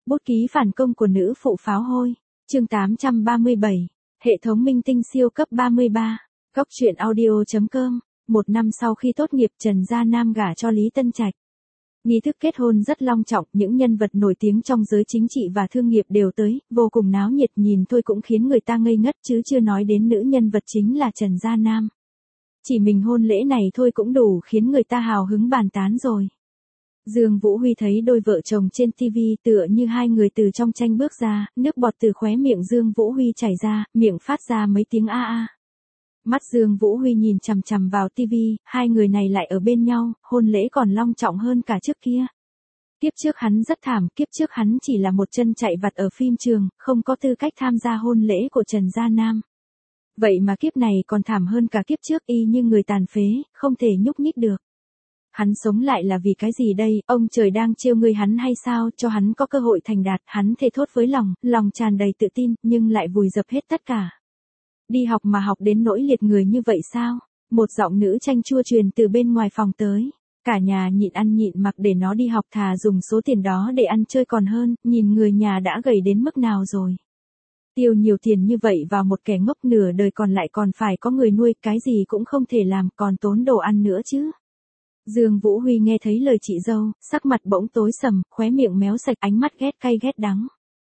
Bút ký phản công của nữ phụ pháo hôi. Chương 837. Hệ thống minh tinh siêu cấp 33. Góc truyện audio.com. Một năm sau khi tốt nghiệp, Trần Gia Nam gả cho Lý Tân Trạch. Nghi thức kết hôn rất long trọng, những nhân vật nổi tiếng trong giới chính trị và thương nghiệp đều tới, vô cùng náo nhiệt, nhìn thôi cũng khiến người ta ngây ngất, chứ chưa nói đến nữ nhân vật chính là Trần Gia Nam. Chỉ mình hôn lễ này thôi cũng đủ khiến người ta hào hứng bàn tán rồi. Dương Vũ Huy thấy đôi vợ chồng trên TV tựa như hai người từ trong tranh bước ra, nước bọt từ khóe miệng Dương Vũ Huy chảy ra, miệng phát ra mấy tiếng a a. Mắt Dương Vũ Huy nhìn chằm chằm vào TV, hai người này lại ở bên nhau, hôn lễ còn long trọng hơn cả trước kia. Kiếp trước hắn rất thảm, kiếp trước hắn chỉ là một chân chạy vặt ở phim trường, không có tư cách tham gia hôn lễ của Trần Gia Nam. Vậy mà kiếp này còn thảm hơn cả kiếp trước, y như người tàn phế, không thể nhúc nhích được. Hắn sống lại là vì cái gì đây, ông trời đang trêu người hắn hay sao, cho hắn có cơ hội thành đạt, hắn thề thốt với lòng tràn đầy tự tin, nhưng lại vùi dập hết tất cả. Đi học mà học đến nỗi liệt người như vậy sao? Một giọng nữ chanh chua truyền từ bên ngoài phòng tới. Cả nhà nhịn ăn nhịn mặc để nó đi học, thà dùng số tiền đó để ăn chơi còn hơn, nhìn người nhà đã gầy đến mức nào rồi. Tiêu nhiều tiền như vậy vào một kẻ ngốc, nửa đời còn lại còn phải có người nuôi, cái gì cũng không thể làm, còn tốn đồ ăn nữa chứ. Dương Vũ Huy nghe thấy lời chị dâu, sắc mặt bỗng tối sầm, khóe miệng méo sạch, ánh mắt ghét cay ghét đắng.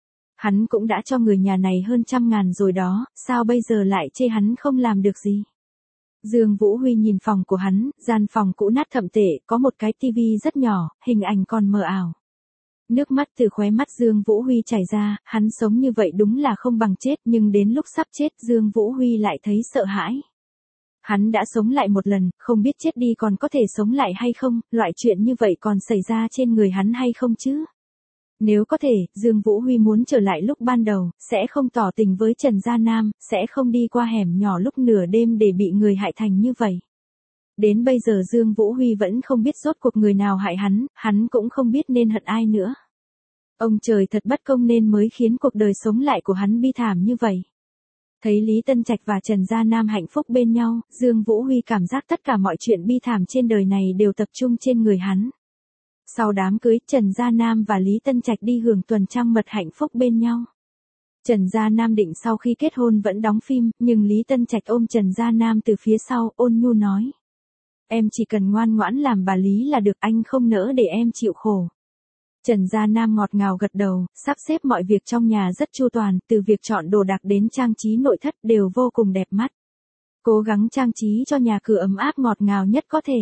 Hắn cũng đã cho người nhà này hơn 100.000 rồi đó, sao bây giờ lại chê hắn không làm được gì? Dương Vũ Huy nhìn phòng của hắn, gian phòng cũ nát thậm tệ, có một cái tivi rất nhỏ, hình ảnh còn mờ ảo. Nước mắt từ khóe mắt Dương Vũ Huy chảy ra, hắn sống như vậy đúng là không bằng chết, nhưng đến lúc sắp chết Dương Vũ Huy lại thấy sợ hãi. Hắn đã sống lại một lần, không biết chết đi còn có thể sống lại hay không, loại chuyện như vậy còn xảy ra trên người hắn hay không chứ? Nếu có thể, Dương Vũ Huy muốn trở lại lúc ban đầu, sẽ không tỏ tình với Trần Gia Nam, sẽ không đi qua hẻm nhỏ lúc nửa đêm để bị người hại thành như vậy. Đến bây giờ Dương Vũ Huy vẫn không biết rốt cuộc người nào hại hắn cũng không biết nên hận ai nữa. Ông trời thật bất công nên mới khiến cuộc đời sống lại của hắn bi thảm như vậy. Thấy Lý Tân Trạch và Trần Gia Nam hạnh phúc bên nhau, Dương Vũ Huy cảm giác tất cả mọi chuyện bi thảm trên đời này đều tập trung trên người hắn. Sau đám cưới, Trần Gia Nam và Lý Tân Trạch đi hưởng tuần trăng mật hạnh phúc bên nhau. Trần Gia Nam định sau khi kết hôn vẫn đóng phim, nhưng Lý Tân Trạch ôm Trần Gia Nam từ phía sau, ôn nhu nói. Em chỉ cần ngoan ngoãn làm bà Lý là được, anh không nỡ để em chịu khổ. Trần Gia Nam ngọt ngào gật đầu, sắp xếp mọi việc trong nhà rất chu toàn, từ việc chọn đồ đạc đến trang trí nội thất đều vô cùng đẹp mắt. Cố gắng trang trí cho nhà cửa ấm áp ngọt ngào nhất có thể.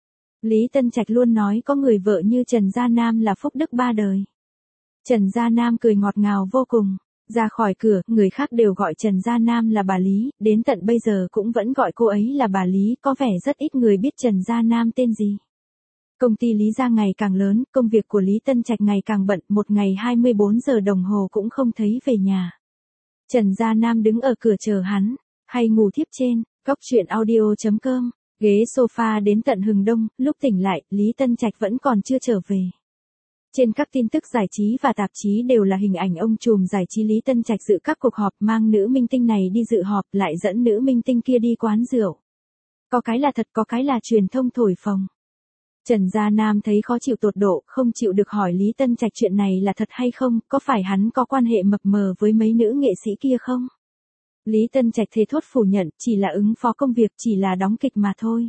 Lý Tân Trạch luôn nói có người vợ như Trần Gia Nam là phúc đức ba đời. Trần Gia Nam cười ngọt ngào vô cùng. Ra khỏi cửa, người khác đều gọi Trần Gia Nam là bà Lý, đến tận bây giờ cũng vẫn gọi cô ấy là bà Lý, có vẻ rất ít người biết Trần Gia Nam tên gì. Công ty Lý Gia ngày càng lớn, công việc của Lý Tân Trạch ngày càng bận, một ngày 24 giờ đồng hồ cũng không thấy về nhà. Trần Gia Nam đứng ở cửa chờ hắn, hay ngủ thiếp trên, góc truyện audio.com. Ghế sofa đến tận hừng đông, lúc tỉnh lại, Lý Tân Trạch vẫn còn chưa trở về. Trên các tin tức giải trí và tạp chí đều là hình ảnh ông trùm giải trí Lý Tân Trạch dự các cuộc họp, mang nữ minh tinh này đi dự họp, lại dẫn nữ minh tinh kia đi quán rượu. Có cái là thật, có cái là truyền thông thổi phồng. Trần Gia Nam thấy khó chịu tột độ, không chịu được hỏi Lý Tân Trạch chuyện này là thật hay không, có phải hắn có quan hệ mập mờ với mấy nữ nghệ sĩ kia không? Lý Tân Trạch thề thốt phủ nhận, chỉ là ứng phó công việc, chỉ là đóng kịch mà thôi.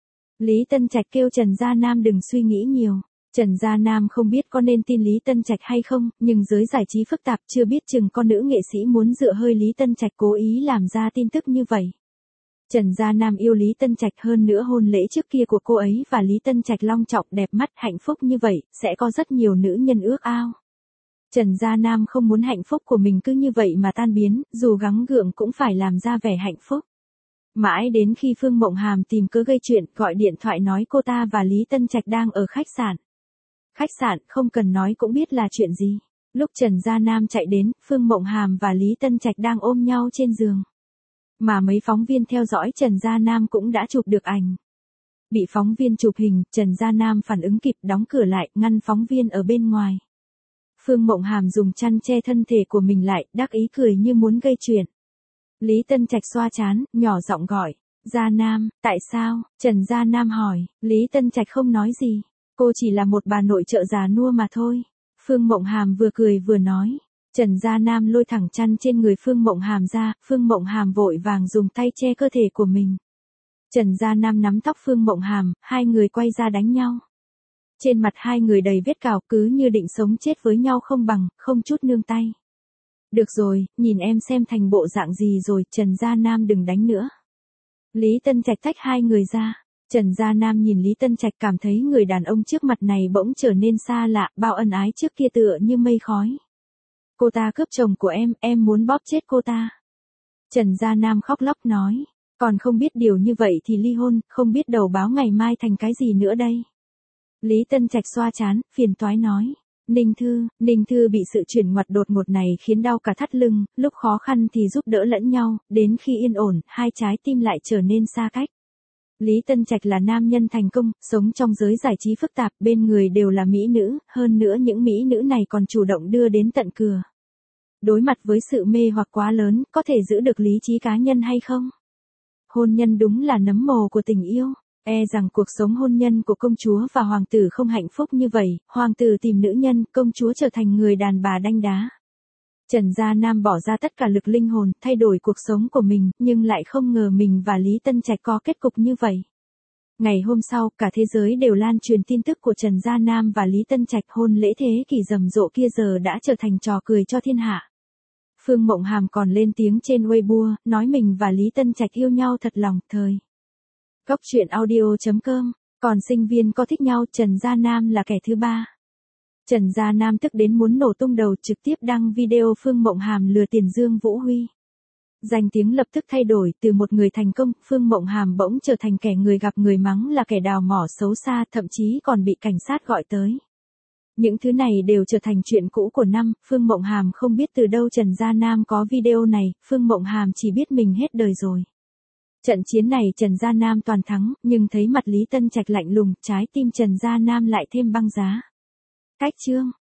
Lý Tân Trạch kêu Trần Gia Nam đừng suy nghĩ nhiều. Trần Gia Nam không biết có nên tin Lý Tân Trạch hay không, nhưng giới giải trí phức tạp, chưa biết chừng con nữ nghệ sĩ muốn dựa hơi Lý Tân Trạch cố ý làm ra tin tức như vậy. Trần Gia Nam yêu Lý Tân Trạch, hơn nữa hôn lễ trước kia của cô ấy và Lý Tân Trạch long trọng đẹp mắt hạnh phúc như vậy, sẽ có rất nhiều nữ nhân ước ao. Trần Gia Nam không muốn hạnh phúc của mình cứ như vậy mà tan biến, dù gắng gượng cũng phải làm ra vẻ hạnh phúc. Mãi đến khi Phương Mộng Hàm tìm cớ gây chuyện, gọi điện thoại nói cô ta và Lý Tân Trạch đang ở khách sạn. Khách sạn, không cần nói cũng biết là chuyện gì. Lúc Trần Gia Nam chạy đến, Phương Mộng Hàm và Lý Tân Trạch đang ôm nhau trên giường. Mà mấy phóng viên theo dõi Trần Gia Nam cũng đã chụp được ảnh. Bị phóng viên chụp hình, Trần Gia Nam phản ứng kịp, đóng cửa lại, ngăn phóng viên ở bên ngoài. Phương Mộng Hàm dùng chăn che thân thể của mình lại, đắc ý cười như muốn gây chuyện. Lý Tân Trạch xoa trán, nhỏ giọng gọi. Gia Nam, tại sao? Trần Gia Nam hỏi. Lý Tân Trạch không nói gì. Cô chỉ là một bà nội trợ già nua mà thôi. Phương Mộng Hàm vừa cười vừa nói. Trần Gia Nam lôi thẳng chăn trên người Phương Mộng Hàm ra, Phương Mộng Hàm vội vàng dùng tay che cơ thể của mình. Trần Gia Nam nắm tóc Phương Mộng Hàm, hai người quay ra đánh nhau. Trên mặt hai người đầy vết cào, cứ như định sống chết với nhau không bằng, không chút nương tay. Được rồi, nhìn em xem thành bộ dạng gì rồi, Trần Gia Nam đừng đánh nữa. Lý Tân Trạch tách hai người ra. Trần Gia Nam nhìn Lý Tân Trạch cảm thấy người đàn ông trước mặt này bỗng trở nên xa lạ, bao ân ái trước kia tựa như mây khói. Cô ta cướp chồng của em muốn bóp chết cô ta. Trần Gia Nam khóc lóc nói, còn không biết điều như vậy thì ly hôn, không biết đầu báo ngày mai thành cái gì nữa đây. Lý Tân Trạch xoa trán, phiền toái nói. Ninh Thư bị sự chuyển ngoặt đột ngột này khiến đau cả thắt lưng, lúc khó khăn thì giúp đỡ lẫn nhau, đến khi yên ổn, hai trái tim lại trở nên xa cách. Lý Tân Trạch là nam nhân thành công, sống trong giới giải trí phức tạp, bên người đều là mỹ nữ, hơn nữa những mỹ nữ này còn chủ động đưa đến tận cửa. Đối mặt với sự mê hoặc quá lớn, có thể giữ được lý trí cá nhân hay không? Hôn nhân đúng là nấm mồ của tình yêu. E rằng cuộc sống hôn nhân của công chúa và hoàng tử không hạnh phúc như vậy, hoàng tử tìm nữ nhân, công chúa trở thành người đàn bà đanh đá. Trần Gia Nam bỏ ra tất cả lực linh hồn, thay đổi cuộc sống của mình, nhưng lại không ngờ mình và Lý Tân Trạch có kết cục như vậy. Ngày hôm sau, cả thế giới đều lan truyền tin tức của Trần Gia Nam và Lý Tân Trạch, hôn lễ thế kỷ rầm rộ kia giờ đã trở thành trò cười cho thiên hạ. Phương Mộng Hàm còn lên tiếng trên Weibo, nói mình và Lý Tân Trạch yêu nhau thật lòng, thời. Góc truyện audio.com, còn sinh viên có thích nhau, Trần Gia Nam là kẻ thứ ba. Trần Gia Nam tức đến muốn nổ tung đầu, trực tiếp đăng video Phương Mộng Hàm lừa tiền Dương Vũ Huy. Danh tiếng lập tức thay đổi, từ một người thành công, Phương Mộng Hàm bỗng trở thành kẻ người gặp người mắng là kẻ đào mỏ xấu xa, thậm chí còn bị cảnh sát gọi tới. Những thứ này đều trở thành chuyện cũ của năm, Phương Mộng Hàm không biết từ đâu Trần Gia Nam có video này, Phương Mộng Hàm chỉ biết mình hết đời rồi. Trận chiến này Trần Gia Nam toàn thắng, nhưng thấy mặt Lý Tân Trạch lạnh lùng, trái tim Trần Gia Nam lại thêm băng giá. Cách chương